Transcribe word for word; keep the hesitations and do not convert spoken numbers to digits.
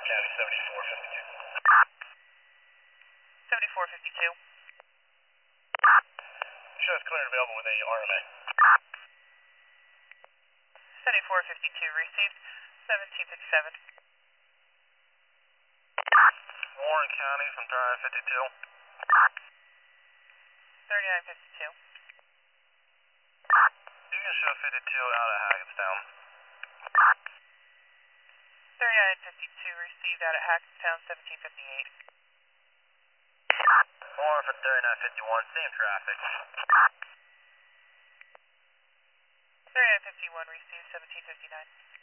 County seventy-four fifty-two. seventy-four fifty-two. Shows clear and available with a R M A. seventy-four fifty-two received. seventeen fifty-seven. Warren County from thirty-nine fifty-two. thirty-nine fifty-two. You can show fifty-two out of Hackettstown. thirty-nine fifty-two received out at Hackettstown, seventeen fifty-eight. Warren for thirty-nine fifty-one, same traffic. thirty-nine fifty-one received, seventeen fifty-nine.